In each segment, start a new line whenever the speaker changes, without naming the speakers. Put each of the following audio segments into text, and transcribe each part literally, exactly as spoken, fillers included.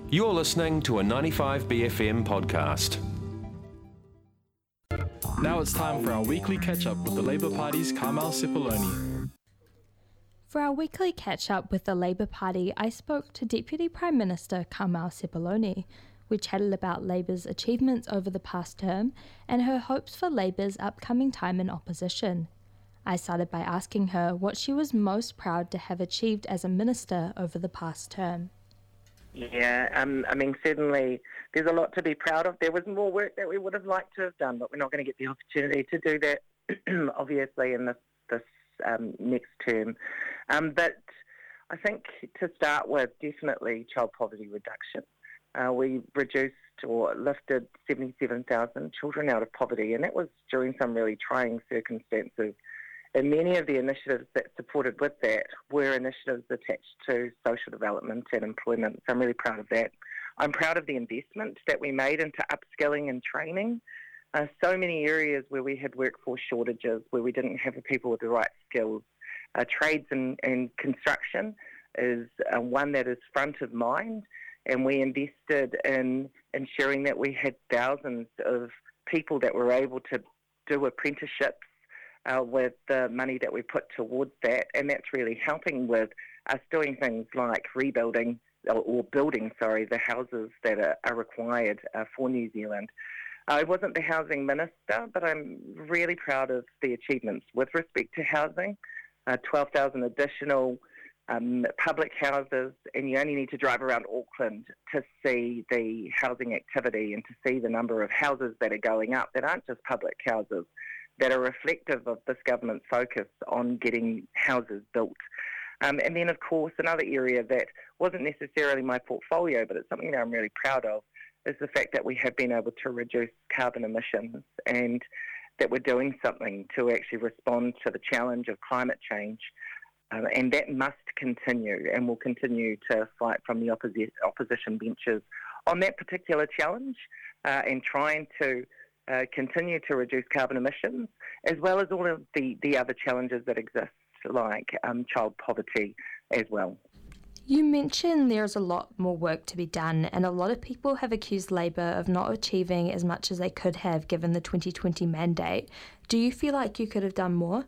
You're listening to a ninety-five B F M podcast.
Now it's time for our weekly catch-up with the Labour Party's Carmel Sepuloni.
For our weekly catch-up with the Labour Party, I spoke to Deputy Prime Minister Carmel Sepuloni. We chatted about Labour's achievements over the past term and her hopes for Labour's upcoming time in opposition. I started by asking her what she was most proud to have achieved as a minister over the past term.
Yeah, um, I mean, certainly there's a lot to be proud of. There was more work that we would have liked to have done, but we're not going to get the opportunity to do that, obviously, in this, this um, next term. Um, but I think to start with, definitely child poverty reduction. Uh, we reduced or lifted seventy-seven thousand children out of poverty, and that was during some really trying circumstances. And many of the initiatives that supported with that were initiatives attached to social development and employment. So I'm really proud of that. I'm proud of the investment that we made into upskilling and training. Uh, so many areas where we had workforce shortages, where we didn't have the people with the right skills. Uh, trades and, and construction is uh, one that is front of mind, and we invested in ensuring that we had thousands of people that were able to do apprenticeships Uh, with the money that we put towards that, and that's really helping with us doing things like rebuilding or, or building, sorry, the houses that are, are required uh, for New Zealand. I wasn't the housing minister, but I'm really proud of the achievements with respect to housing. Uh, twelve thousand additional um, public houses, and you only need to drive around Auckland to see the housing activity and to see the number of houses that are going up that aren't just public houses, that are reflective of this government's focus on getting houses built. Um, and then, of course, another area that wasn't necessarily my portfolio, but it's something that I'm really proud of, is the fact that we have been able to reduce carbon emissions and that we're doing something to actually respond to the challenge of climate change. Um, and that must continue, and we'll continue to fight from the opposi- opposition benches on that particular challenge uh, and trying to Uh, continue to reduce carbon emissions, as well as all of the, the other challenges that exist, like um, child poverty as well.
You mentioned there's a lot more work to be done, and a lot of people have accused Labour of not achieving as much as they could have given the twenty twenty mandate. Do you feel like you could have done more?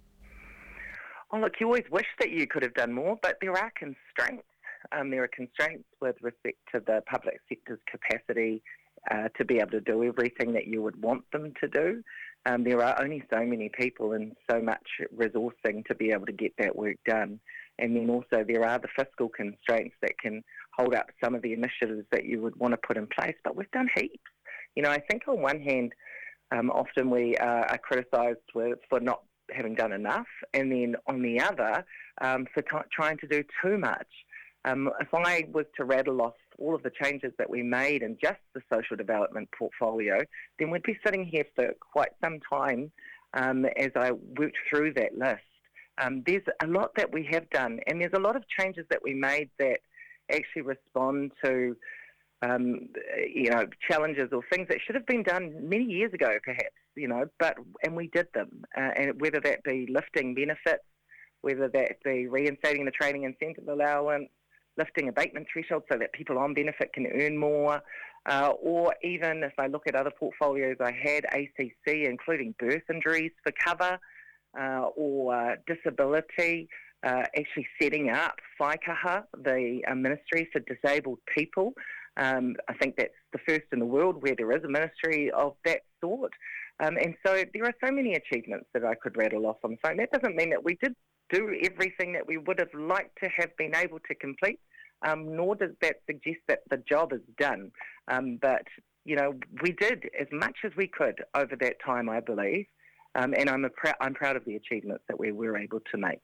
Oh, look, you always wish that you could have done more, but there are constraints. Um, there are constraints with respect to the public sector's capacity Uh, to be able to do everything that you would want them to do. Um, there are only so many people and so much resourcing to be able to get that work done. And then also there are the fiscal constraints that can hold up some of the initiatives that you would want to put in place. But we've done heaps. You know, I think on one hand, um, often we uh, are criticised for not having done enough, and then on the other, um, for t- trying to do too much. Um, if I was to rattle off all of the changes that we made in just the social development portfolio, then we'd be sitting here for quite some time um, as I worked through that list. Um, there's a lot that we have done, and there's a lot of changes that we made that actually respond to um, you know, challenges or things that should have been done many years ago, perhaps, you know, but and we did them, uh, and whether that be lifting benefits, whether that be reinstating the training incentive allowance, lifting abatement thresholds so that people on benefit can earn more, uh, or even if I look at other portfolios I had, A C C, including birth injuries for cover, uh, or uh, disability, uh, actually setting up Whaikaha, the uh, Ministry for Disabled People. Um, I think that's the first in the world where there is a ministry of that sort. Um, and so there are so many achievements that I could rattle off on the phone. That doesn't mean that we did do everything that we would have liked to have been able to complete, um, nor does that suggest that the job is done. Um, but, you know, we did as much as we could over that time, I believe, um, and I'm, a pr- I'm proud of the achievements that we were able to make.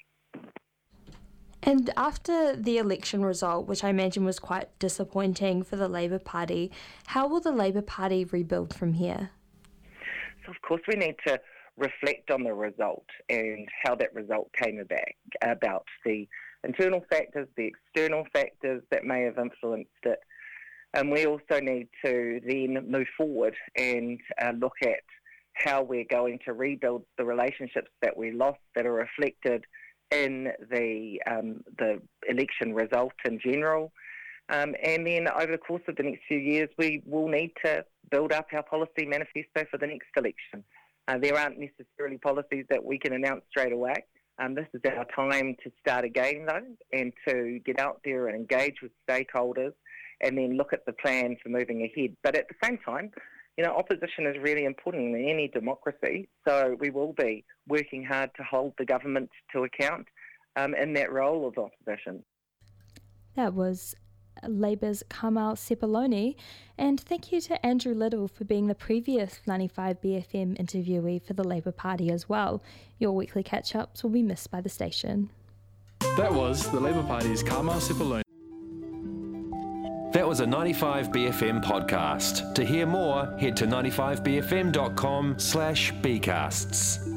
And after the election result, which I imagine was quite disappointing for the Labour Party, how will the Labour Party rebuild from here?
So, of course, we need to reflect on the result and how that result came about, about the internal factors, the external factors that may have influenced it. And we also need to then move forward and uh, look at how we're going to rebuild the relationships that we lost that are reflected in the um, the election result in general. Um, and then over the course of the next few years, we will need to build up our policy manifesto for the next election. Uh, there aren't necessarily policies that we can announce straight away. Um, this is our time to start again, though, and to get out there and engage with stakeholders and then look at the plan for moving ahead. But at the same time, you know, opposition is really important in any democracy, so we will be working hard to hold the government to account um, in that role of opposition.
That was Labour's Carmel Sepuloni, and thank you to Andrew Little for being the previous ninety-five B F M interviewee for the Labour Party as well. Your weekly catch-ups will be missed by the station.
That was the Labour Party's Carmel Sepuloni.
That was a ninety-five B F M podcast. To hear more, head to ninety-five b f m dot com slash bcasts.